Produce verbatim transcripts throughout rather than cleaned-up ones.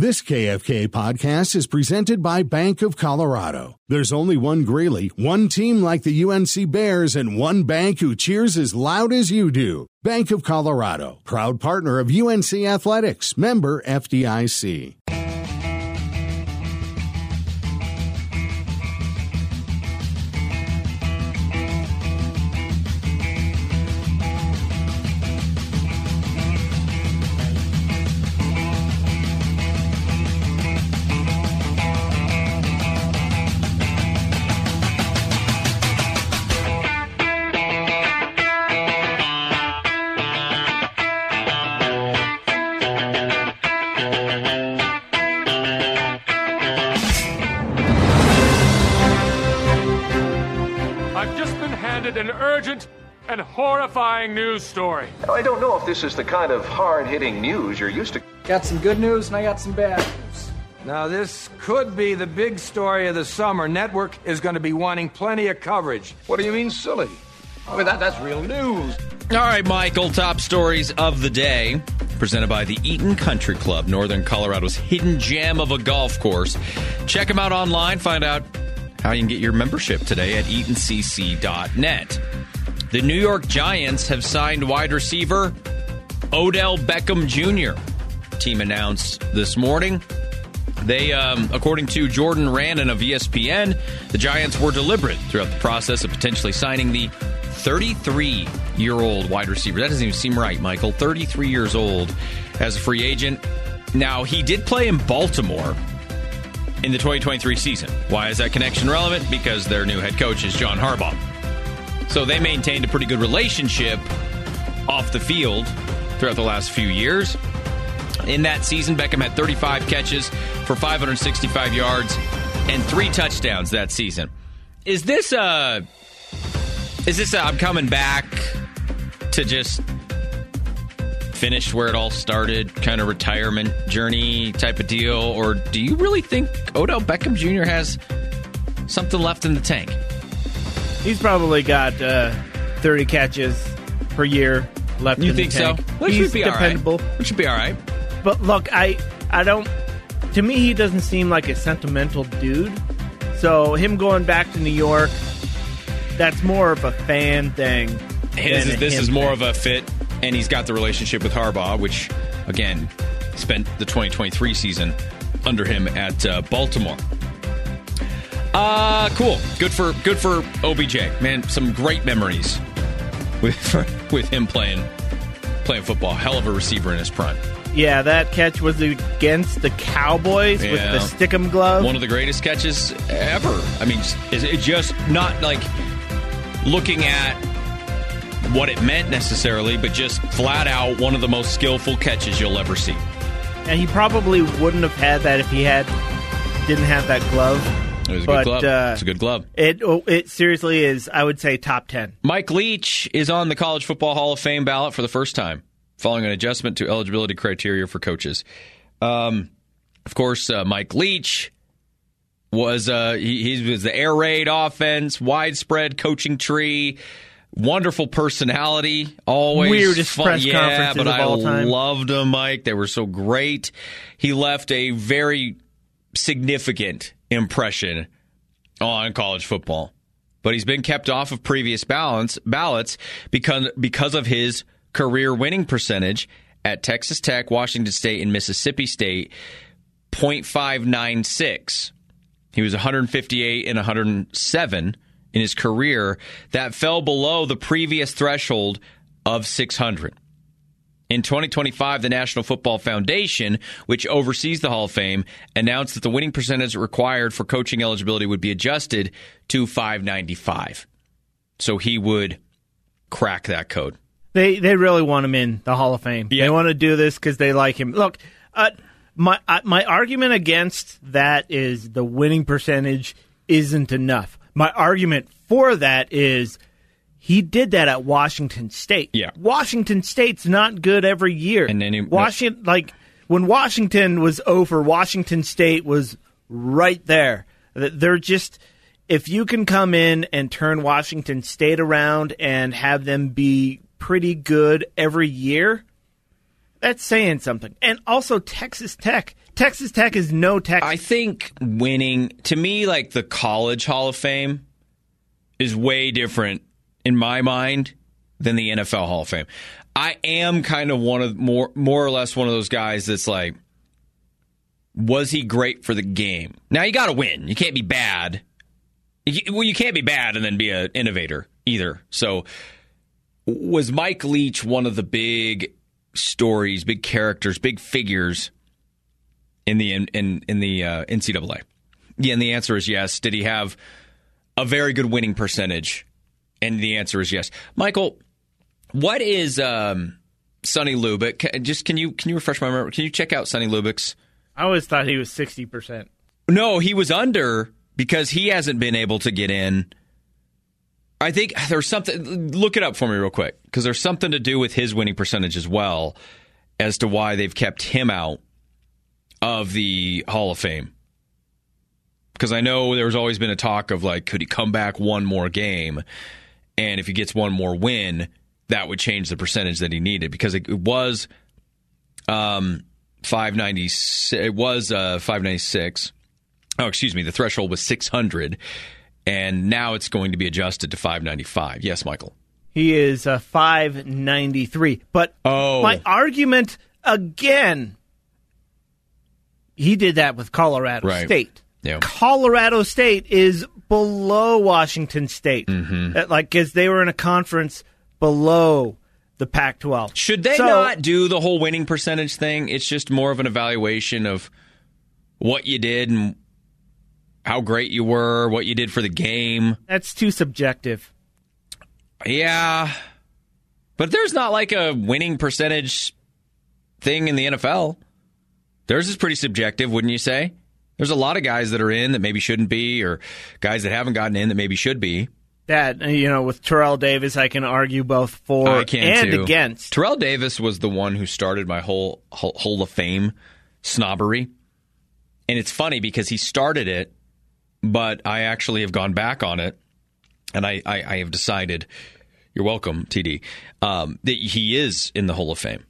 This K F K podcast is presented by Bank of Colorado. There's only one Greeley, one team like the U N C Bears, and one bank who cheers as loud as you do. Bank of Colorado, proud partner of U N C Athletics, member F D I C. And horrifying news story. Now, I don't know if this is the kind of hard-hitting news you're used to. Got some good news and I got some bad news. Now, this could be the big story of the summer. Network is going to be wanting plenty of coverage. What do you mean, silly? I mean, that, that's real news. All right, Michael, top stories of the day, presented by the Eaton Country Club, Northern Colorado's hidden gem of a golf course. Check them out online. Find out how you can get your membership today at eaton c c dot net. The New York Giants have signed wide receiver Odell Beckham Junior Team announced this morning. They, um, according to Jordan Rannon of E S P N, the Giants were deliberate throughout the process of potentially signing the thirty-three-year-old wide receiver. That doesn't even seem right, Michael. thirty-three years old as a free agent. Now, he did play in Baltimore in the twenty twenty-three season. Why is that connection relevant? Because their new head coach is John Harbaugh. So they maintained a pretty good relationship off the field throughout the last few years. In that season, Beckham had thirty-five catches for five hundred sixty-five yards and three touchdowns that season. Is this a, is this a, I'm coming back to just finish where it all started, kind of retirement journey type of deal? Or do you really think Odell Beckham Junior has something left in the tank? He's probably got uh, thirty catches per year left you in the tank. You think so? Which He's should be dependable. All right. Which should be all right. But look, I, I don't... To me, he doesn't seem like a sentimental dude. So him going back to New York, that's more of a fan thing. His is, this is thing. more of a fit, and he's got the relationship with Harbaugh, which, again, spent the twenty twenty-three season under him at uh, Baltimore. Uh, cool. Good for good for O B J. Man, some great memories with with him playing playing football. Hell of a receiver in his prime. Yeah, that catch was against the Cowboys yeah. with the Stickum glove. One of the greatest catches ever. I mean, is it just not like looking at what it meant necessarily, but just flat out one of the most skillful catches you'll ever see. And he probably wouldn't have had that if he had didn't have that glove. It was a but, good glove. Uh, it's a good glove. It it seriously is, I would say, top ten. Mike Leach is on the College Football Hall of Fame ballot for the first time, following an adjustment to eligibility criteria for coaches. Um, of course, uh, Mike Leach was uh, he, he was the air raid offense, widespread coaching tree, wonderful personality, always weirdest fun. press yeah, conferences but of I all time. loved them, Mike. They were so great. He left a very significant impression on college football, but he's been kept off of previous balance, ballots because because of his career winning percentage at Texas Tech, Washington State, and Mississippi State, point five nine six. He was one hundred fifty-eight and one hundred seven in his career. That fell below the previous threshold of six hundred. In twenty twenty-five, the National Football Foundation, which oversees the Hall of Fame, announced that the winning percentage required for coaching eligibility would be adjusted to five ninety-five. So he would crack that code. They they really want him in the Hall of Fame. Yep. They want to do this because they like him. Look, uh, my uh, my argument against that is the winning percentage isn't enough. My argument for that is he did that at Washington State. Yeah. Washington State's not good every year. And then he, Washington, no. like when Washington was over, Washington State was right there. They're just, if you can come in and turn Washington State around and have them be pretty good every year, That's saying something. And also Texas Tech. Texas Tech is no Texas. I think winning, to me, like the college Hall of Fame is way different in my mind than the N F L Hall of Fame. I am kind of one of more, more or less one of those guys that's like, was he great for the game? Now you got to win. You can't be bad. You, well, you can't be bad and then be an innovator either. So, was Mike Leach one of the big stories, big characters, big figures in the in in, in the uh, N C double A? Yeah, and the answer is yes. Did he have a very good winning percentage? And the answer is yes. Michael, what is um, Sonny Lubick? Just can you can you refresh my memory? Can you check out Sonny Lubick's? I always thought he was sixty percent. No, he was under because he hasn't been able to get in. I think there's something. Look it up for me real quick, because there's something to do with his winning percentage as well as to why they've kept him out of the Hall of Fame. Because I know there's always been a talk of, like, could he come back one more game? And if he gets one more win, that would change the percentage that he needed. Because it, it was um, five ninety. It was uh, five ninety-six. Oh, excuse me. The threshold was six hundred. And now it's going to be adjusted to five ninety-five. Yes, Michael. He is uh, five ninety-three. But oh. my argument, again, he did that with Colorado right. State. Yeah. Colorado State is below Washington State. Mm-hmm. Uh, like, because they were in a conference below the Pac twelve. Should they so, not do the whole winning percentage thing? It's just more of an evaluation of what you did and how great you were, what you did for the game. That's too subjective. Yeah. But there's not like a winning percentage thing in the N F L. Theirs is pretty subjective, wouldn't you say? There's a lot of guys that are in that maybe shouldn't be, or guys that haven't gotten in that maybe should be. That, you know, with Terrell Davis, I can argue both for I can and too. against. Terrell Davis was the one who started my whole Hall of Fame snobbery. And it's funny because he started it, but I actually have gone back on it, and I, I, I have decided, you're welcome, T D, um, that he is in the Hall of Fame.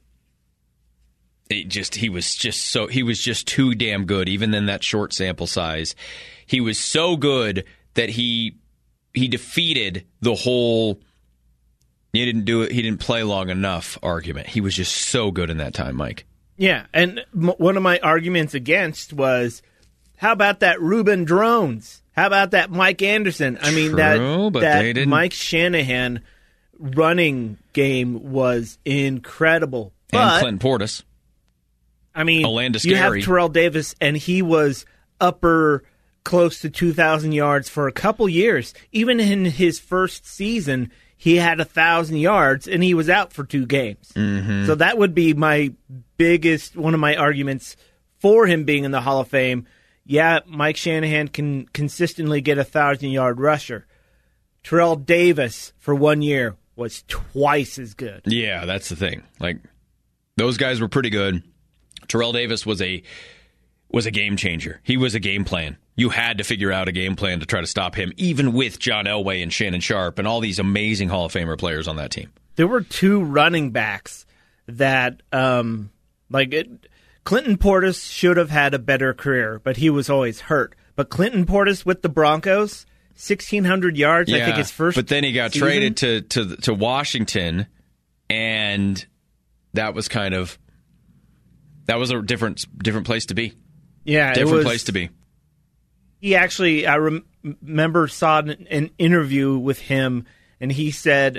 It just he was just so he was just too damn good, even in that short sample size. He was so good that he he defeated the whole he didn't do it, he didn't play long enough argument. He was just so good in that time, Mike. Yeah, and m- one of my arguments against was, how about that Ruben Drones? How about that Mike Anderson? I mean, True, that, but that they didn't. Mike Shanahan running game was incredible. But, And Clinton Portis. I mean, Olandis you have Gary. Terrell Davis, and he was upper close to two thousand yards for a couple years. Even in his first season, he had one thousand yards, and he was out for two games. Mm-hmm. So that would be my biggest, one of my arguments for him being in the Hall of Fame. Yeah, Mike Shanahan can consistently get a one thousand-yard rusher. Terrell Davis, for one year, was twice as good. Yeah, that's the thing. Like, those guys were pretty good. Terrell Davis was a was a game changer. He was a game plan. You had to figure out a game plan to try to stop him, even with John Elway and Shannon Sharp and all these amazing Hall of Famer players on that team. There were two running backs that, um, like, it, Clinton Portis should have had a better career, but he was always hurt. But Clinton Portis with the Broncos, sixteen hundred yards, Yeah, I think his first but then he got season. traded to, to to Washington, and that was kind of that was a different different place to be. Yeah, it different was, place to be. He actually, I rem- remember saw an, an interview with him, and he said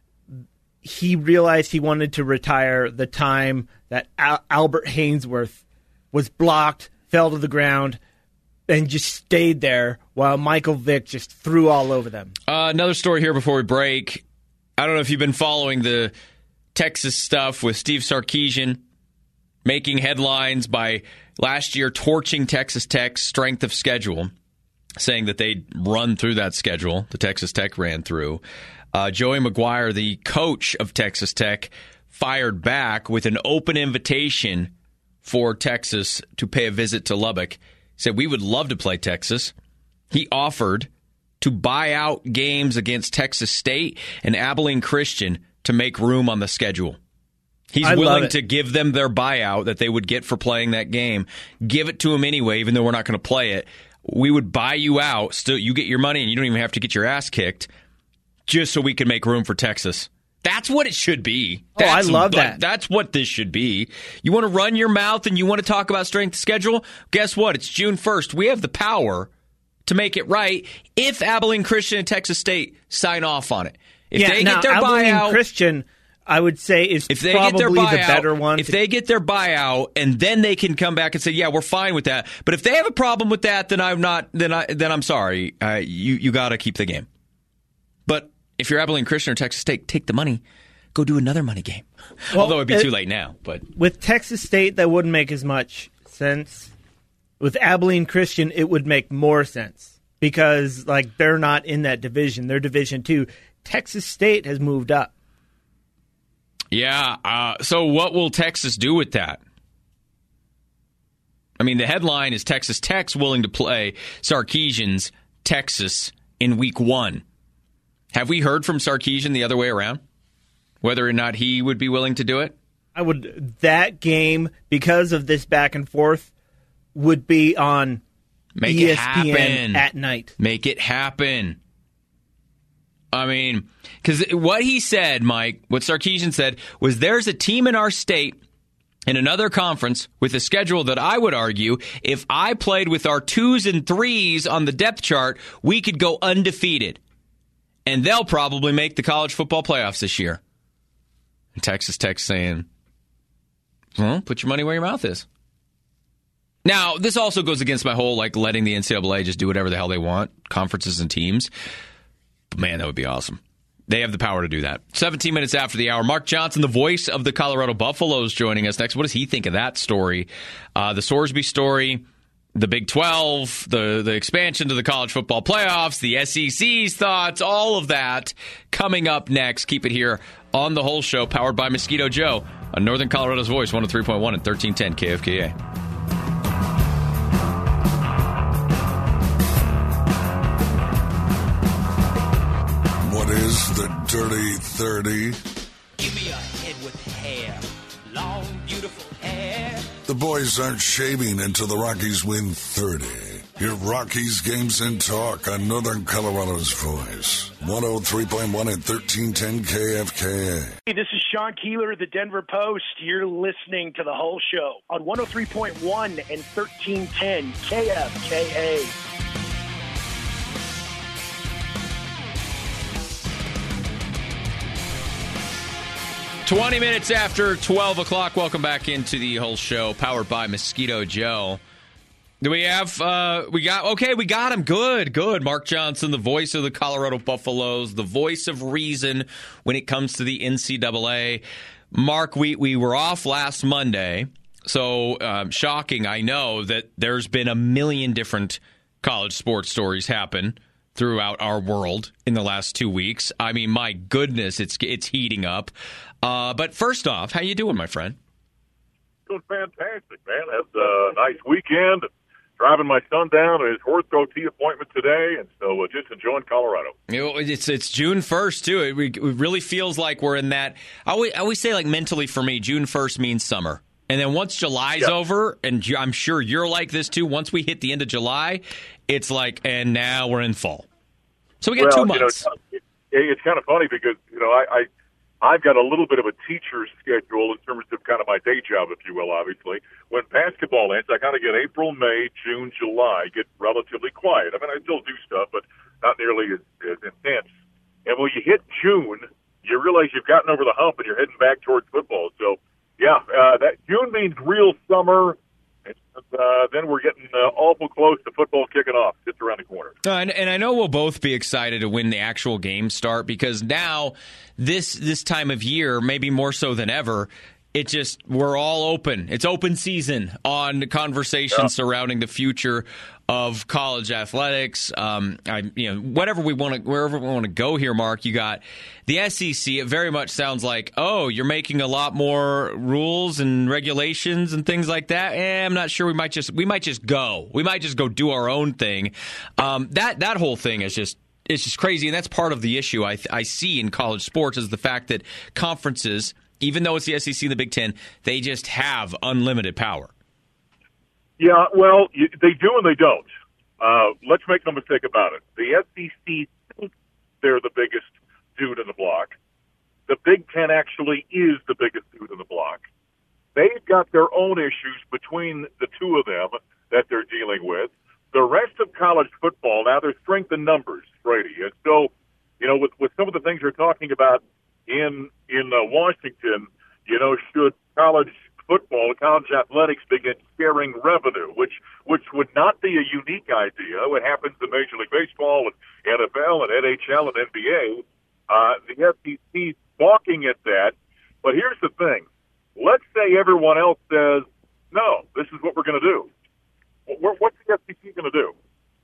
he realized he wanted to retire the time that Al- Albert Hainsworth was blocked, fell to the ground, and just stayed there while Michael Vick just threw all over them. Uh, another story here before we break. I don't know if you've been following the Texas stuff with Steve Sarkisian making headlines by last year torching Texas Tech's strength of schedule, saying that they'd run through that schedule. The Texas Tech ran through. Uh, Joey McGuire, the coach of Texas Tech, fired back with an open invitation for Texas to pay a visit to Lubbock. He said, we would love to play Texas. He offered to buy out games against Texas State and Abilene Christian to make room on the schedule. He's I willing to give them their buyout that they would get for playing that game. Give it to them anyway, even though we're not going to play it. We would buy you out. Still, you get your money, and you don't even have to get your ass kicked, just so we can make room for Texas. That's what it should be. That's, oh, I love that. That's what this should be. You want to run your mouth and you want to talk about strength of schedule? Guess what? It's June first. We have the power to make it right if Abilene Christian and Texas State sign off on it. If yeah, they now, get their Abilene buyout, Christian, I would say, is if they probably get their buyout, the better one. If they get their buyout, and then they can come back and say, "Yeah, we're fine with that." But if they have a problem with that, then I'm not. Then I. Then I'm sorry. Uh, you you got to keep the game. But if you're Abilene Christian or Texas State, take the money. Go do another money game. Well, although it'd be it, too late now. But with Texas State, that wouldn't make as much sense. With Abilene Christian, it would make more sense because like they're not in that division. They're Division Two. Texas State has moved up. Yeah. Uh, so what will Texas do with that? I mean, the headline is Texas Tech's willing to play Sarkisian's Texas in week one. Have we heard from Sarkisian the other way around? Whether or not he would be willing to do it? I would. That game, because of this back and forth, would be on Make E S P N it happen. at night. Make it happen. I mean, because what he said, Mike, what Sarkisian said, was there's a team in our state in another conference with a schedule that I would argue, if I played with our twos and threes on the depth chart, we could go undefeated. And they'll probably make the college football playoffs this year. And Texas Tech saying, well, put your money where your mouth is. Now, this also goes against my whole, like, letting the N C double A just do whatever the hell they want, conferences and teams. But, man, that would be awesome. They have the power to do that. seventeen minutes after the hour, Mark Johnson, the voice of the Colorado Buffaloes, joining us next. What does he think of that story? Uh, the Sorsby story, the Big twelve, the, the expansion to the college football playoffs, the S E C's thoughts, all of that coming up next. Keep it here on The Whole Show, powered by Mosquito Joe on Northern Colorado's Voice, one oh three point one and thirteen ten K F K A. What is the Dirty thirty? Give me a head with hair, long, beautiful hair. The boys aren't shaving until the Rockies win thirty. Hear Rockies games and talk on Northern Colorado's Voice, one oh three point one and thirteen ten K F K A. Hey, this is Sean Keeler of the Denver Post. You're listening to The Whole Show on one oh three point one and thirteen ten K F K A. twenty minutes after twelve o'clock, welcome back into the Whole Show, powered by Mosquito Joe. Do we have, uh, we got, okay, we got him. Good, good. Mark Johnson, the voice of the Colorado Buffaloes, the voice of reason when it comes to the N C double A. Mark, we, we were off last Monday, so um, shocking, I know, that there's been a million different college sports stories happen throughout our world in the last two weeks. I mean, my goodness, it's it's heating up. Uh, but first off, how you doing, my friend? Doing fantastic, man. That's a nice weekend. Driving my son down to his horse goatee appointment today, and so uh, just enjoying Colorado. You know, it's it's June first, too. It, it really feels like we're in that. I always, I always say, like, mentally for me, June first means summer. And then once July's yep. over, and I'm sure you're like this, too, once we hit the end of July, it's like, and now we're in fall. So we got well, two months. You know, it, it's kind of funny because, you know, I, I, I've got a little bit of a teacher's schedule in terms of kind of my day job, if you will, obviously. When basketball ends, I kind of get April, May, June, July, get relatively quiet. I mean, I still do stuff, but not nearly as, as intense. And when you hit June, you realize you've gotten over the hump and you're heading back towards football. So, yeah, uh, that June means real summer. And, uh, then we're getting uh, awful close to football kicking off just around the corner. Uh, and, and I know we'll both be excited to when the actual games start because now this this time of year, maybe more so than ever, it just we're all open. It's open season on conversations yeah. surrounding the future of college athletics. Um, I, you know, whatever we want to, wherever we want to go here, Mark. You got the S E C. It very much sounds like, oh, you're making a lot more rules and regulations and things like that. Eh, I'm not sure. We might just we might just go. We might just go do our own thing. Um, that that whole thing is just. It's just crazy, and that's part of the issue I, I see in college sports is the fact that conferences even though it's the S E C and the Big Ten, they just have unlimited power. Yeah, well, you, they do and they don't. Uh, let's make no mistake about it. The S E C thinks they're the biggest dude in the block. The Big Ten actually is the biggest dude in the block. They've got their own issues between the two of them that they're dealing with. The rest of college football, now there's strength in numbers, Brady. And so, you know, with, with some of the things you're talking about in in uh, Washington, you know, should college football, college athletics begin sharing revenue, which which would not be a unique idea. It happens in Major League Baseball and N F L and N H L and N B A. Uh, the S E C balking at that. But here's the thing. Let's say everyone else says, no, this is what we're going to do. What's the S E C going to do?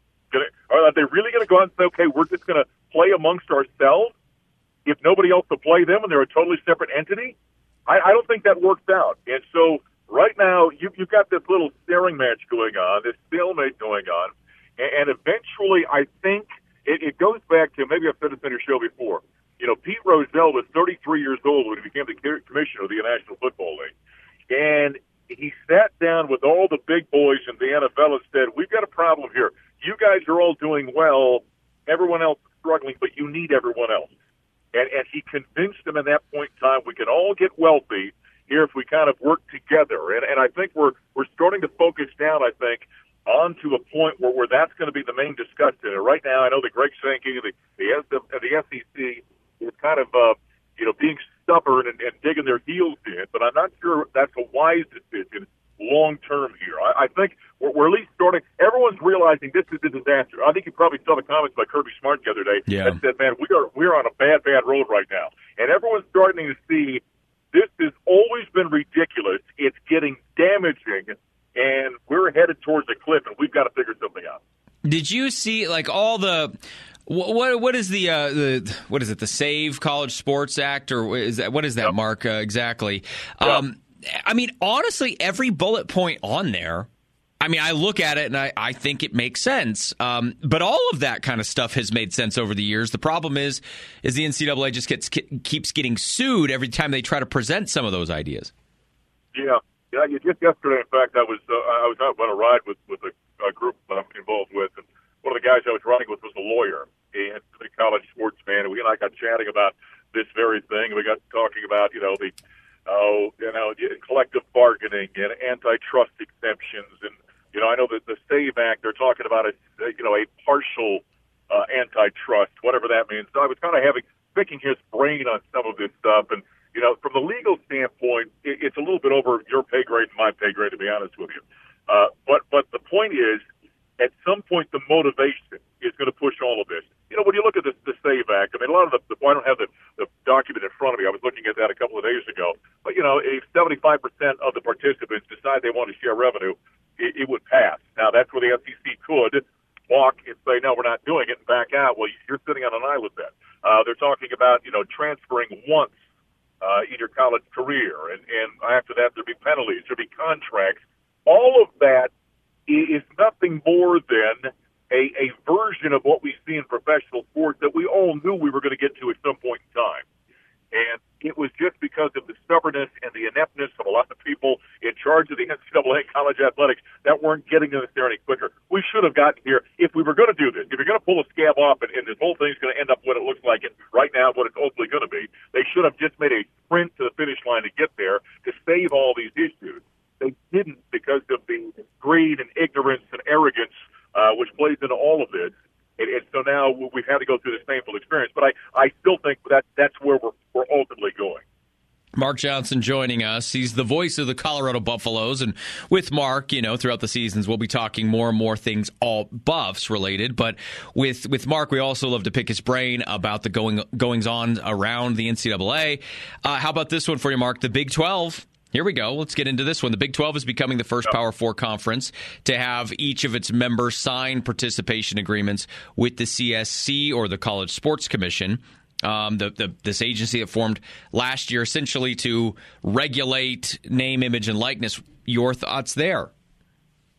Are they really going to go out and say, okay, we're just going to play amongst ourselves if nobody else will play them and they're a totally separate entity? I, I don't think that works out. And so right now you, you've got this little staring match going on, this stalemate going on, and, and eventually I think it, it goes back to, maybe I've said this on your show before, you know, Pete Rozelle was thirty-three years old when he became the commissioner of the National Football League. And he sat down with all the big boys in the N F L and said, we've got a problem here. You guys are all doing well. Everyone else is struggling, but you need everyone else. And, and he convinced them at that point in time we can all get wealthy here if we kind of work together. And, and I think we're we're starting to focus down, I think, onto a point where, where that's going to be the main discussion. And right now, I know that Greg Sankey and the, the, the S E C is kind of, uh, you know, being stubborn and, and digging their heels in, but I'm not sure that's a wise decision long term here. I, I think we're, we're at least starting. Everyone's realizing this is a disaster. I think you probably saw the comments by Kirby Smart the other day yeah. that said, "Man, we are we're on a bad, bad road right now," and everyone's starting to see this has always been ridiculous. It's getting damaging, and we're headed towards a cliff, and we've got to figure something out. Did you see like all the? What what is the uh, the what is it the Save College Sports Act or is that what is that yep. Mark uh, exactly? Yep. Um, I mean, honestly, every bullet point on there. I mean, I look at it and I, I think it makes sense. Um, but all of that kind of stuff has made sense over the years. The problem is, is the N C double A just gets keeps getting sued every time they try to present some of those ideas. Yeah, yeah. Just yesterday, in fact, I was uh, I was out on a ride with with a, a group I'm involved with, and one of the guys I was riding with was a lawyer. And the college sports fan, and we and I got chatting about this very thing. We got talking about, you know, the oh, you know, collective bargaining and antitrust exemptions, and you know, I know that the SAVE Act, they're talking about a, you know, a partial uh, antitrust, whatever that means. So I was kind of having picking his brain on some of this stuff, and you know, from the legal standpoint, it, it's a little bit over your pay grade and my pay grade, to be honest with you. Uh, but but the point is, at some point, the motivation is going to push all of this. You know, when you look at the, the SAVE Act, I mean, a lot of the, the I don't have the, the document in front of me. I was looking at that a couple of days ago. But, you know, if seventy-five percent of the participants decide they want to share revenue, it, it would pass. Now, that's where the S E C could walk and say, no, we're not doing it, and back out. Well, you're sitting on an island then. Uh, they're talking about, you know, transferring once uh, in your college career. And, and after that, there'll be penalties. There'll be contracts. All of that is nothing more than a, a version of what we see in professional sports that we all knew we were going to get to at some point in time. And it was just because of the stubbornness and the ineptness of a lot of people in charge of the N C double A college athletics that weren't getting us there any quicker. We should have gotten here if we were going to do this. If you're going to pull a scab off and, and this whole thing's going to end up what it looks like it right now, what it's ultimately going to be, they should have just made a sprint to the finish line to get there to save all these issues. They didn't because of the greed and ignorance and arrogance, uh, which plays into all of this. And, and so now we've had to go through this painful experience. But I, I still think that that's where we're, we're ultimately going. Mark Johnson joining us. He's the voice of the Colorado Buffaloes. And with Mark, you know, throughout the seasons, we'll be talking more and more things all Buffs related. But with with Mark, we also love to pick his brain about the going goings on around the N C double A. Uh, how about this one for you, Mark? The Big twelve. Here we go. Let's get into this one. The Big twelve is becoming the first Power Four conference to have each of its members sign participation agreements with the C S C, or the College Sports Commission, um, the, the, this agency that formed last year essentially to regulate name, image, and likeness. Your thoughts there?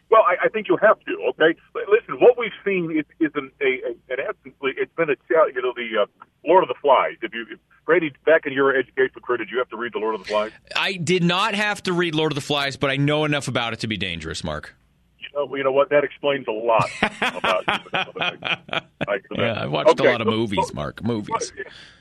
Well, I, I think you have to. Okay, listen. What we've seen is, is an, a, a, in essence, it's been a you know the uh, Lord of the Flies. If you, if, Grady, back in your educational career, did you have to read the Lord of the Flies? I did not have to read Lord of the Flies, but I know enough about it to be dangerous, Mark. You know, you know what? That explains a lot about you. Like, yeah, I watched okay, a lot of so, movies, so, Mark. Movies.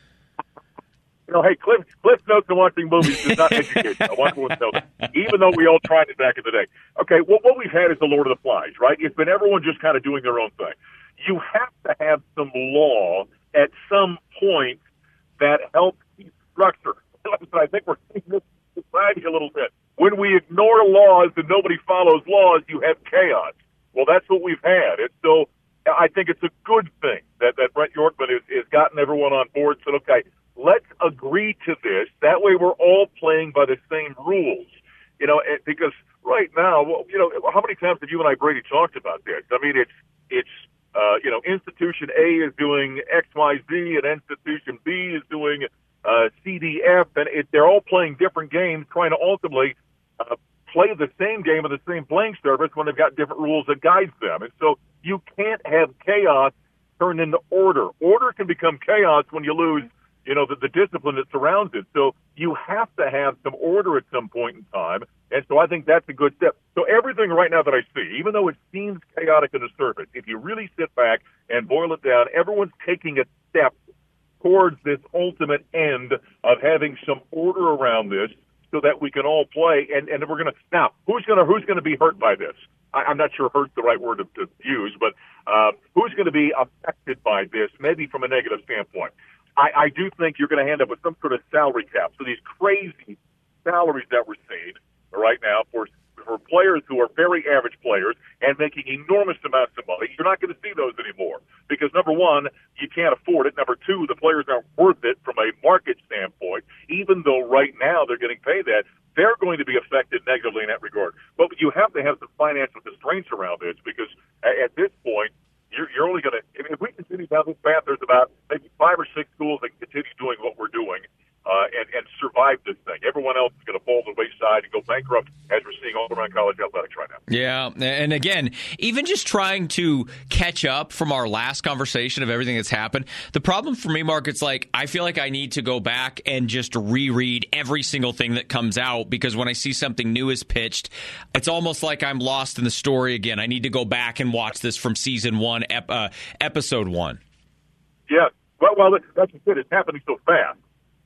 You know, hey, Cliff, Cliff Notes and watching movies does not educate you. I want everyone to know that. Even though we all tried it back in the day. Okay, well, what we've had is the Lord of the Flies, right? It's been everyone just kind of doing their own thing. You have to have some law at some point that helps keep structure. I think we're seeing this society a little bit. When we ignore laws and nobody follows laws, you have chaos. Well, that's what we've had. And so I think it's a good thing that, that Brett Yorkman has, has gotten everyone on board and said, okay, let's agree to this. That way we're all playing by the same rules. You know, because right now, well, you know, how many times have you and I, Brady, talked about this? I mean, it's, it's uh, you know, institution A is doing X, Y, Z, and institution B is doing uh, C, D, F, and it, they're all playing different games, trying to ultimately uh, play the same game in the same playing surface when they've got different rules that guide them. And so you can't have chaos turn into order. Order can become chaos when you lose, you know, the, the discipline that surrounds it. So you have to have some order at some point in time. And so I think that's a good step. So everything right now that I see, even though it seems chaotic on the surface, if you really sit back and boil it down, everyone's taking a step towards this ultimate end of having some order around this so that we can all play. And, and we're going to, now, who's going to, who's going to be hurt by this? I, I'm not sure hurt's the right word to, to use, but uh, who's going to be affected by this, maybe from a negative standpoint? I, I do think you're going to end up with some sort of salary cap. So these crazy salaries that we're seeing right now for for players who are very average players and making enormous amounts of money, you're not going to see those anymore. Because, number one, you can't afford it. Number two, the players aren't worth it from a market standpoint. Even though right now they're getting paid that, they're going to be affected negatively in that regard. But you have to have some financial constraints around this because at this point, You're, you're only going to, if we continue down this path, there's about maybe five or six schools that can continue doing what we're doing uh, and, and survive this thing. Everyone else is going to fall to the wayside and go bankrupt, as we're seeing all around college athletics right now. Yeah, and again, even just trying to catch up from our last conversation of everything that's happened, the problem for me, Mark, it's like I feel like I need to go back and just reread every single thing that comes out because when I see something new is pitched, it's almost like I'm lost in the story again. I need to go back and watch this from season one, ep- uh, episode one. Yeah, well, well, that's just it. It's happening so fast.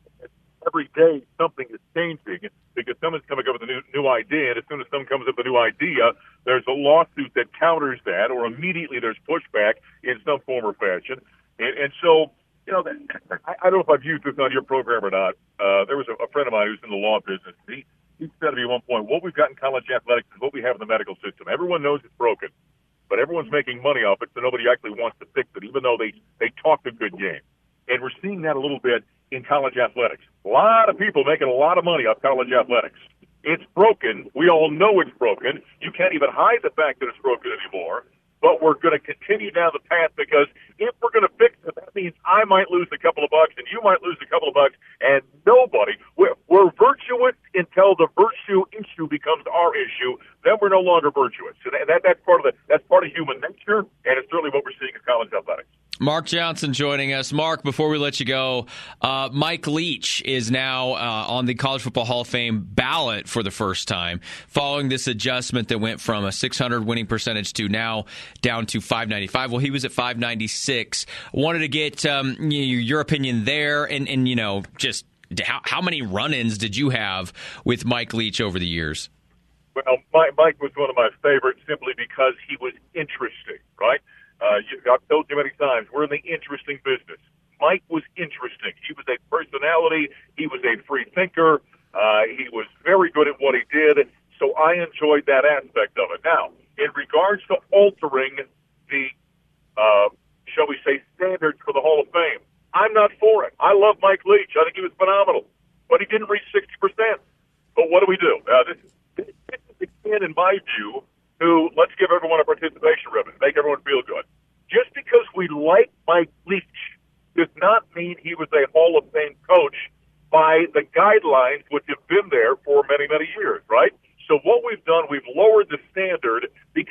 Every day something is changing because someone's coming up with a new new idea, and as soon as someone comes up with a new idea, there's a lawsuit that counters that, or immediately there's pushback in some form or fashion. And, and so, you know, I, I don't know if I've used this on your program or not. Uh, there was a, a friend of mine who's in the law business. He, he said to me at one point, what we've got in college athletics is what we have in the medical system. Everyone knows it's broken, but everyone's making money off it, so nobody actually wants to fix it, even though they, they talk a good game. And we're seeing that a little bit in college athletics. A lot of people making a lot of money off college athletics. It's broken. We all know it's broken. You can't even hide the fact that it's broken anymore. But we're going to continue down the path because if we're going to fix it, that means I might lose a couple of bucks and you might lose a couple of bucks, and nobody. We're, we're virtuous until the virtue issue becomes our issue. Then we're no longer virtuous. So that, that that's part of the that's part of human nature, and it's certainly what we're seeing in college athletics. Mark Johnson joining us. Mark, before we let you go, uh, Mike Leach is now uh, on the College Football Hall of Fame ballot for the first time, following this adjustment that went from a six hundred winning percentage to now down to five ninety-five. Well, he was at five ninety-six. Wanted to get um, your opinion there, and, and you know, just how, how many run-ins did you have with Mike Leach over the years? Well, Mike, Mike was one of my favorites simply because he was interesting, right? Uh, you, I've told you many times, we're in the interesting business. Mike was interesting. He was a personality. He was a free thinker. Uh, he was very good at what he did, so I enjoyed that aspect of it. Now, in regards to altering the, uh, shall we say, standards for the Hall of Fame, I'm not for it. I love Mike Leach. I think he was phenomenal, but he didn't reach sixty percent. But what do we do? Uh, this, this is the kid, in my view, who, let's give everyone a participation ribbon, make everyone feel good. Just because we like Mike Leach does not mean he was a Hall of Fame coach by the guidelines which have been there for many, many years, right? So what we've done, we've lowered the standard because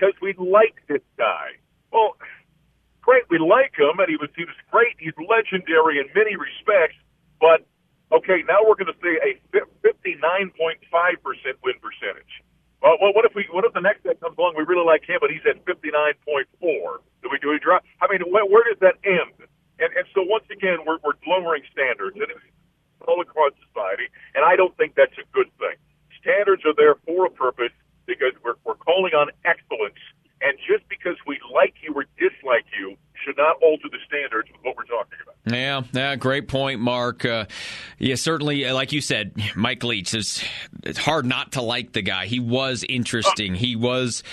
because we like this guy. Well, great, we like him, and he was he was great. He's legendary in many respects. But okay, now we're going to say a fifty-nine point five percent win percentage. Well, what if we? What if the next guy comes along? We really like him, but he's at fifty-nine point four. Do we do we drop? I mean, where, where does that end? And and so once again, we're we're lowering standards, and it's all across society. And I don't think that's a good thing. Standards are there for a purpose because we're we're calling on excellence. And just because we like you or dislike you should not alter the standards of what we're talking about. Yeah, yeah, great point, Mark. Uh, yeah, certainly, like you said, Mike Leach, is, it's hard not to like the guy. He was interesting. He was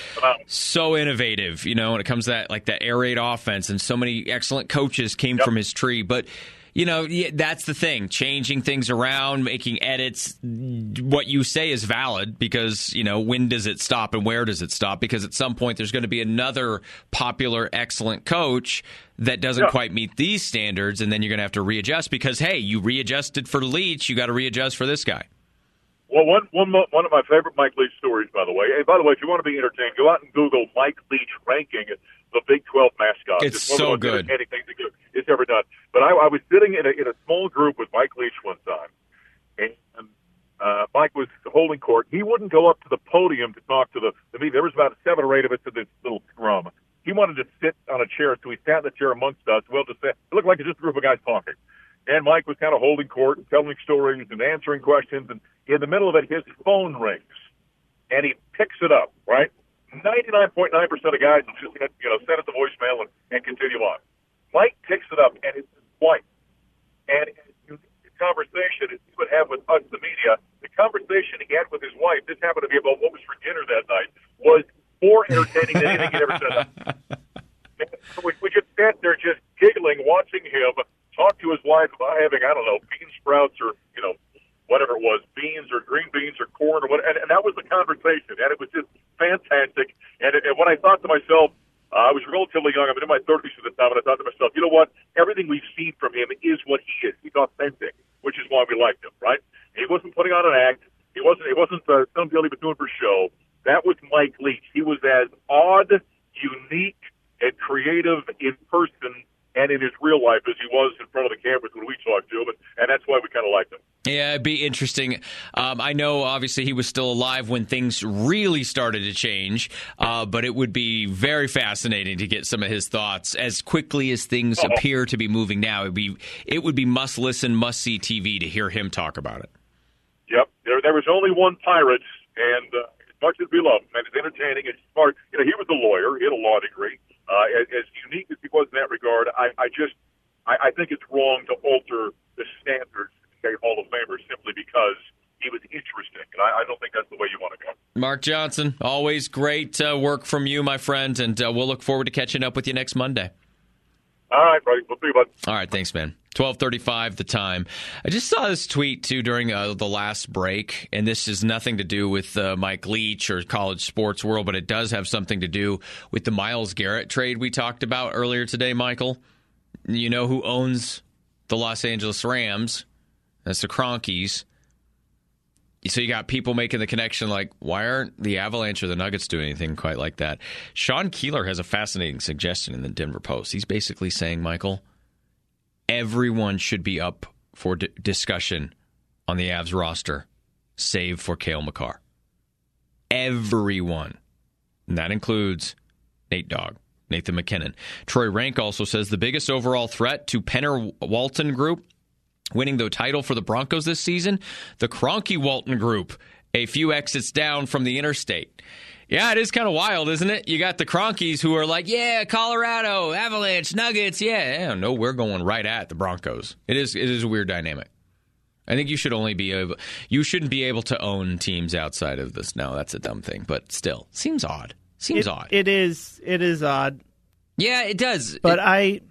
so innovative, you know, when it comes to that, like that air raid offense, and so many excellent coaches came yep. from his tree. But you know, that's the thing. Changing things around, making edits. What you say is valid because, you know, when does it stop and where does it stop? Because at some point there's going to be another popular, excellent coach that doesn't yeah. quite meet these standards, and then you're going to have to readjust because, hey, you readjusted for Leach. You got to readjust for this guy. Well, one, one, one of my favorite Mike Leach stories, by the way. Hey, by the way, if you want to be entertained, go out and Google Mike Leach ranking the Big twelve mascots. It's, it's one so of the most good. Anything it's ever done. But I, I was sitting in a, in a small group with Mike Leach one time, and uh, Mike was holding court. He wouldn't go up to the podium to talk to the, the media. There was about seven or eight of us in this little scrum. He wanted to sit on a chair, so he sat in the chair amongst us. Well, just it looked like just a group of guys talking. And Mike was kind of holding court and telling stories and answering questions. And in the middle of it, his phone rings, and he picks it up, right? ninety-nine point nine percent of guys will just, you know, send it to voicemail and, and continue on. Mike picks it up, and it's his wife. And the conversation he would have with us, the media, the conversation he had with his wife, this happened to be about what was for dinner that night, was more entertaining than anything he'd ever said. we, we just sat there just giggling, watching him talk to his wife about having, I don't know, bean sprouts or, you know, whatever it was, beans or green beans or corn or what, and, and that was the conversation, and it was just fantastic. And, and when I thought to myself, uh, I was relatively young, I'm in my thirties at the time, and I thought to myself, you know what, everything we've seen from him is what he is. He's authentic, which is why we liked him, right? He wasn't putting on an act. He wasn't, it wasn't uh, something he was doing for show. That was Mike Leach. He was as odd, unique, and creative in person and in his real life as he was in front of the cameras when we talked to him, and, and that's why we kind of liked him. Yeah, it'd be interesting. Um, I know, obviously, he was still alive when things really started to change, uh, but it would be very fascinating to get some of his thoughts as quickly as things Uh-oh. appear to be moving now. It'd be, it would be must-listen, must-see T V to hear him talk about it. Yep. There, there was only one pirate, and uh, as much as we love him, and as entertaining and smart, you know, he was a lawyer. He had a law degree. Uh, as, as unique as he was in that regard, I, I just I, I think it's wrong to alter the standards of Hall of Famers simply because he was interesting, and I, I don't think that's the way you want to go. Mark Johnson, always great uh, work from you, my friend, and uh, we'll look forward to catching up with you next Monday. All right, buddy. We'll see you, bud. All right, thanks, man. twelve thirty-five the time. I just saw this tweet, too, during uh, the last break, and this has nothing to do with uh, Mike Leach or college sports world, but it does have something to do with the Myles Garrett trade we talked about earlier today, Michael. You know who owns the Los Angeles Rams? That's the Cronkies. So you got people making the connection like, why aren't the Avalanche or the Nuggets doing anything quite like that? Sean Keeler has a fascinating suggestion in the Denver Post. He's basically saying, Michael, everyone should be up for d- discussion on the Avs roster, save for Cale Makar. Everyone. And that includes Nate Dogg, Nathan McKinnon. Troy Rank also says the biggest overall threat to Penner Walton Group winning the title for the Broncos this season, the Kroenke Walton Group, a few exits down from the interstate. Yeah, it is kind of wild, isn't it? You got the Cronkies who are like, yeah, Colorado, Avalanche, Nuggets, yeah. yeah. No, we're going right at the Broncos. It is it is a weird dynamic. I think you should only be able, you shouldn't be able to own teams outside of this. No, that's a dumb thing, but still, seems odd. Seems it, odd. It is. It is odd. Yeah, it does. But it, I,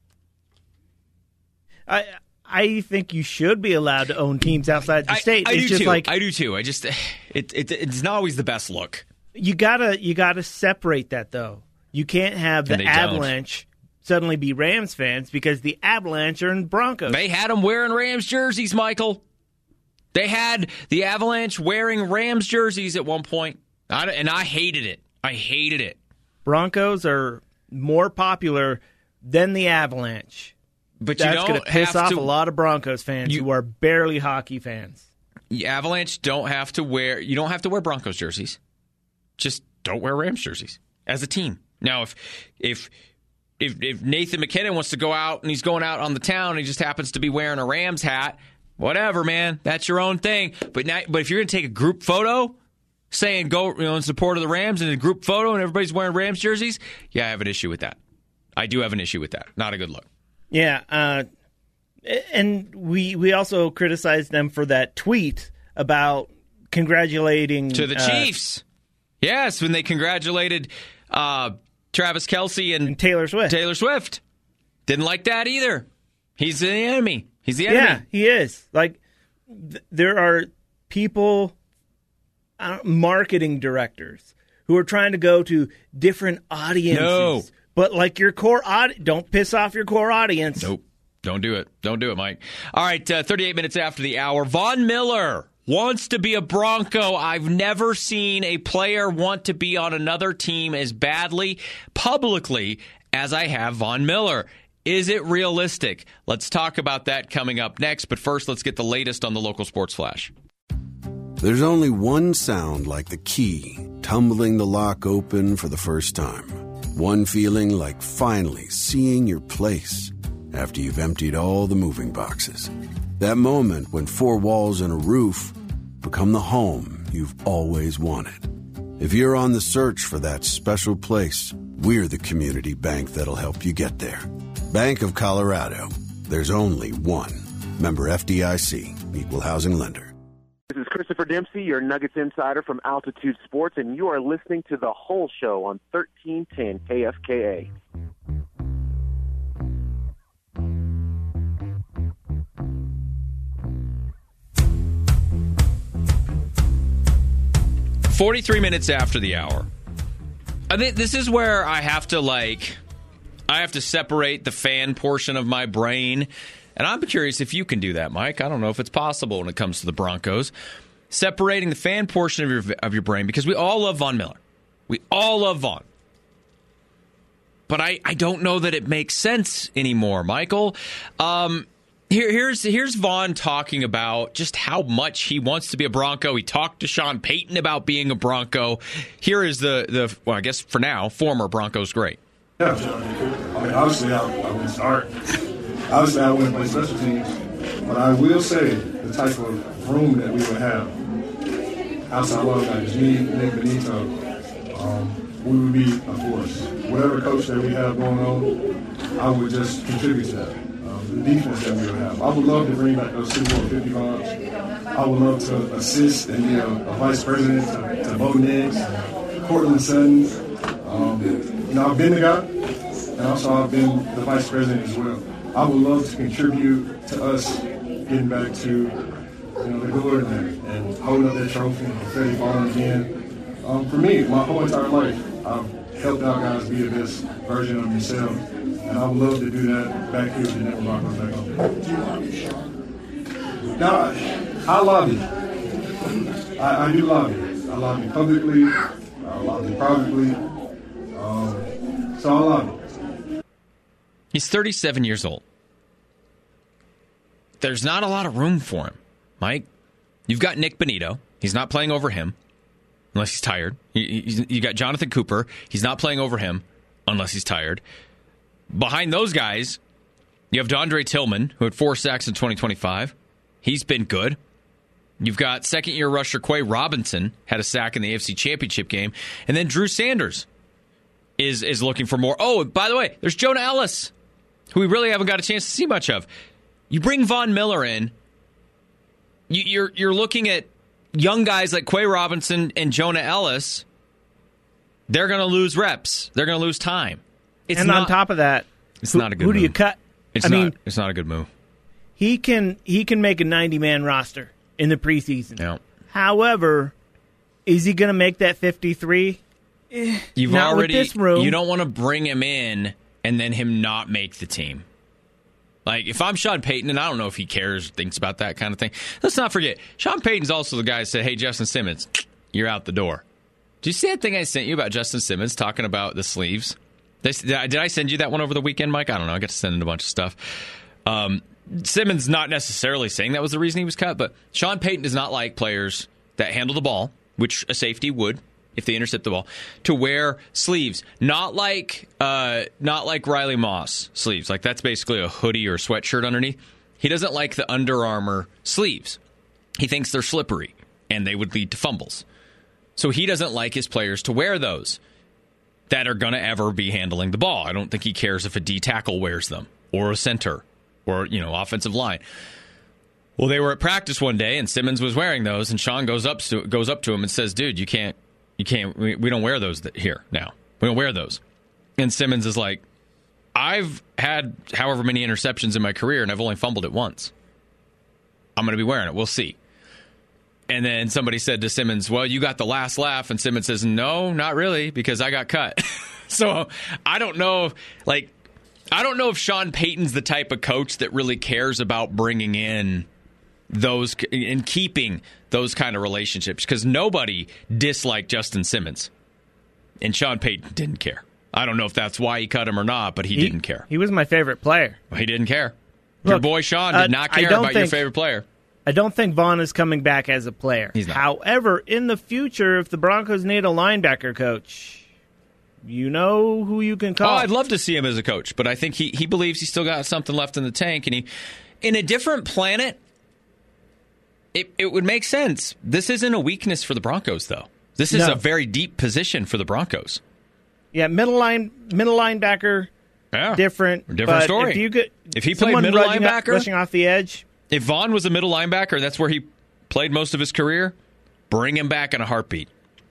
I, I think you should be allowed to own teams outside the I, state. I, I it's do just too. like I do too. I just, it, it it's not always the best look. You gotta you gotta separate that though. You can't have the Avalanche don't. suddenly be Rams fans because the Avalanche are in Broncos. They had them wearing Rams jerseys, Michael. They had the Avalanche wearing Rams jerseys at one point, I, and I hated it. I hated it. Broncos are more popular than the Avalanche. But That's you don't going to piss have off to, a lot of Broncos fans you, who are barely hockey fans. Avalanche don't have to wear. You don't have to wear Broncos jerseys. Just don't wear Rams jerseys as a team. Now, if if if, if Nathan McKinnon wants to go out and he's going out on the town and he just happens to be wearing a Rams hat, whatever, man, that's your own thing. But now, but if you're going to take a group photo saying go, you know, in support of the Rams and a group photo and everybody's wearing Rams jerseys, yeah, I have an issue with that. I do have an issue with that. Not a good look. Yeah, uh, and we we also criticized them for that tweet about congratulating to the uh, Chiefs. Yes, when they congratulated uh, Travis Kelce and, and Taylor Swift. Taylor Swift didn't like that either. He's the enemy. He's the enemy. Yeah, he is. Like th- there are people, uh, marketing directors who are trying to go to different audiences. No. But like your core audience, don't piss off your core audience. Nope. Don't do it. Don't do it, Mike. All right, uh, thirty-eight minutes after the hour. Von Miller wants to be a Bronco. I've never seen a player want to be on another team as badly, publicly, as I have Von Miller. Is it realistic? Let's talk about that coming up next. But first, let's get the latest on the local sports flash. There's only one sound like the key tumbling the lock open for the first time. One feeling like finally seeing your place after you've emptied all the moving boxes. That moment when four walls and a roof become the home you've always wanted. If you're on the search for that special place, we're the community bank that'll help you get there. Bank of Colorado. There's only one. Member F D I C. Equal housing lender. This is Christopher Dempsey, your Nuggets insider from Altitude Sports, and you are listening to The Whole Show on thirteen ten K F K A. forty-three minutes after the hour. I think this is where I have to, like, I have to separate the fan portion of my brain. And I'm curious if you can do that, Mike. I don't know if it's possible when it comes to the Broncos. Separating the fan portion of your of your brain, because we all love Von Miller. We all love Von. But I, I don't know that it makes sense anymore, Michael. Um, here, here's here's Von talking about just how much he wants to be a Bronco. He talked to Sean Payton about being a Bronco. Here is the, the well, I guess for now, former Broncos great. Yeah, I mean, obviously I, I wouldn't start. Obviously, I wouldn't play special teams, but I will say the type of room that we would have outside linebackers, me, Nick Benito, um, we would be a force. Whatever coach that we have going on, I would just contribute to that. Um, the defense that we would have. I would love to bring back those Super Bowl fifty-fives. I would love to assist and be a, a vice president to, to Bo Nix, Cortland Sutton. Um, you know, I've been the guy, and also I've been the vice president as well. I would love to contribute to us getting back to, you know, the glory and, and holding up that trophy and Freddie falling again. Um, for me, my whole entire life, I've helped out guys be the best version of themselves, and I would love to do that back here with the Denver Broncos back home. Now, I, I lobby. I, I do lobby. I lobby publicly. I lobby privately. Um, so I lobby. He's thirty-seven years old. There's not a lot of room for him, Mike. You've got Nick Benito. He's not playing over him unless he's tired. You, you got Jonathan Cooper. He's not playing over him unless he's tired. Behind those guys, you have DeAndre Tillman, who had four sacks in twenty twenty-five. He's been good. You've got second-year rusher Quay Robinson, had a sack in the A F C Championship game. And then Drew Sanders is, is looking for more. Oh, by the way, there's Jonah Ellis, who we really haven't got a chance to see much of. You bring Von Miller in, you, you're you're looking at young guys like Quay Robinson and Jonah Ellis. They're going to lose reps. They're going to lose time. It's and not, on top of that, it's who, not a good who move. do you cut? It's I not, mean, it's not a good move. He can he can make a ninety-man roster in the preseason. Yeah. However, is he going to make that fifty-three? Eh, You've not already with this room. You don't want to bring him in and then him not make the team. Like, if I'm Sean Payton, and I don't know if he cares, thinks about that kind of thing. Let's not forget, Sean Payton's also the guy that said, hey, Justin Simmons, you're out the door. Do you see that thing I sent you about Justin Simmons talking about the sleeves? Did I send you that one over the weekend, Mike? I don't know. I got to send in a bunch of stuff. Um, Simmons not necessarily saying that was the reason he was cut, but Sean Payton does not like players that handle the ball, which a safety would if they intercept the ball, to wear sleeves. Not like uh, not like Riley Moss sleeves. Like that's basically a hoodie or a sweatshirt underneath. He doesn't like the Under Armour sleeves. He thinks they're slippery and they would lead to fumbles. So he doesn't like his players to wear those that are going to ever be handling the ball. I don't think he cares if a D tackle wears them or a center or, you know, offensive line. Well, they were at practice one day and Simmons was wearing those, and Sean goes up to goes up to him and says, "Dude, you can't, you can't. We, we don't wear those here now. We don't wear those." And Simmons is like, "I've had however many interceptions in my career, and I've only fumbled it once. I'm going to be wearing it. We'll see." And then somebody said to Simmons, "Well, you got the last laugh." And Simmons says, "No, not really, because I got cut." So I don't know, like, I don't know if Sean Payton's the type of coach that really cares about bringing in those and keeping those kind of relationships, because nobody disliked Justin Simmons, and Sean Payton didn't care. I don't know if that's why he cut him or not, but he, he didn't care. He was my favorite player. He didn't care. Look, your boy Sean did uh, not care about think, your favorite player. I don't think Vaughn is coming back as a player. He's not. However, in the future, if the Broncos need a linebacker coach, you know who you can call. Oh, I'd love to see him as a coach, but I think he, he believes he's still got something left in the tank. And he, in a different planet, it, it would make sense. This isn't a weakness for the Broncos, though. This is no. a very deep position for the Broncos. Yeah, middle line, middle linebacker, yeah. different. Different but story. If, you could, if he played middle rushing linebacker, off, rushing off the edge. If Vaughn was a middle linebacker, that's where he played most of his career, bring him back in a heartbeat.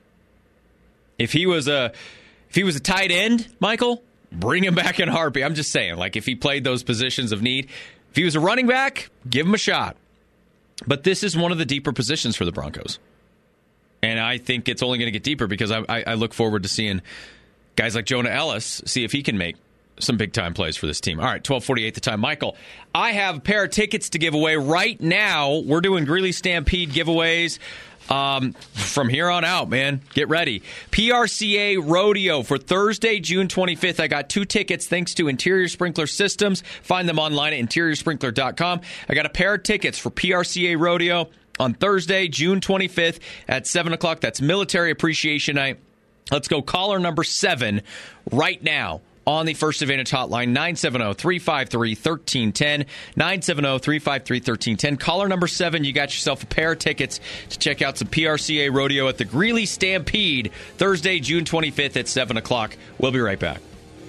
If he was a if he was a tight end, Michael, bring him back in a heartbeat. I'm just saying, like, if he played those positions of need. If he was a running back, give him a shot. But this is one of the deeper positions for the Broncos. And I think it's only going to get deeper because I, I, I look forward to seeing guys like Jonah Ellis, see if he can make some big-time plays for this team. All right, twelve forty-eight the time. Michael, I have a pair of tickets to give away right now. We're doing Greeley Stampede giveaways um, from here on out, man. Get ready. P R C A Rodeo for Thursday, June twenty-fifth. I got two tickets thanks to Interior Sprinkler Systems. Find them online at interior sprinkler dot com. I got a pair of tickets for P R C A Rodeo on Thursday, June twenty-fifth at seven o'clock. That's Military Appreciation Night. Let's go caller number seven right now on the First Advantage hotline, nine seven zero, three five three, one three one zero, nine seven zero, three five three, one three one zero. Caller number seven, you got yourself a pair of tickets to check out some P R C A Rodeo at the Greeley Stampede, Thursday, June twenty-fifth at seven o'clock. We'll be right back.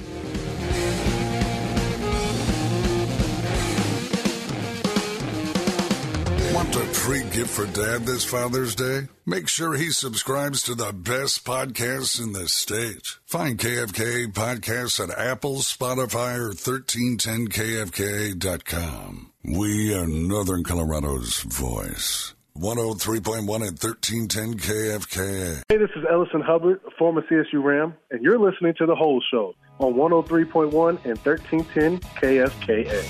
Want a free gift for Dad this Father's Day? Make sure he subscribes to the best podcasts in the state. Find K F K A podcasts at Apple, Spotify, or thirteen ten K F K A dot com. We are Northern Colorado's voice. one oh three point one at thirteen ten K F K A. Hey, this is Ellison Hubbard, former C S U Ram, and you're listening to The Whole Show on one oh three point one and thirteen ten K F K A.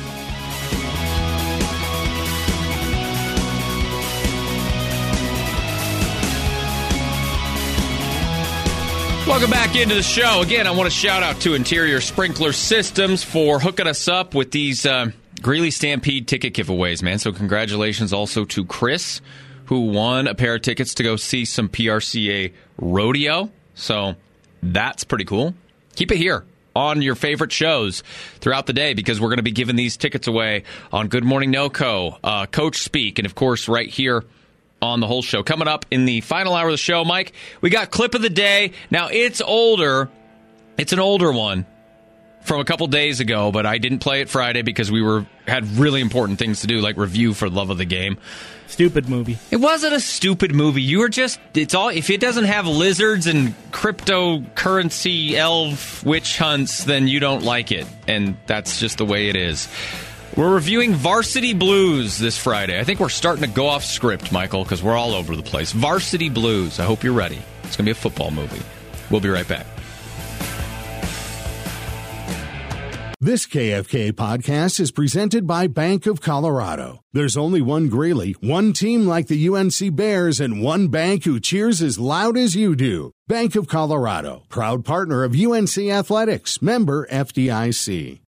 Welcome back into the show. Again, I want to shout out to Interior Sprinkler Systems for hooking us up with these uh, Greeley Stampede ticket giveaways, man. So congratulations also to Chris, who won a pair of tickets to go see some P R C A Rodeo. So that's pretty cool. Keep it here on your favorite shows throughout the day, because we're going to be giving these tickets away on Good Morning NoCo, uh, Coach Speak, and of course right here on The Whole Show. Coming up in the final hour of the show, Mike, we got clip of the day. Now, it's older. It's an older one from a couple days ago, but I didn't play it Friday because we were had really important things to do, like review for Love of the Game. Stupid movie. It wasn't a stupid movie. You were just, it's all, if it doesn't have lizards and cryptocurrency elf witch hunts, then you don't like it. And that's just the way it is. We're reviewing Varsity Blues this Friday. I think we're starting to go off script, Michael, because we're all over the place. Varsity Blues. I hope you're ready. It's going to be a football movie. We'll be right back. This K F K podcast is presented by Bank of Colorado. There's only one Greeley, one team like the U N C Bears, and one bank who cheers as loud as you do. Bank of Colorado, proud partner of U N C Athletics, member F D I C.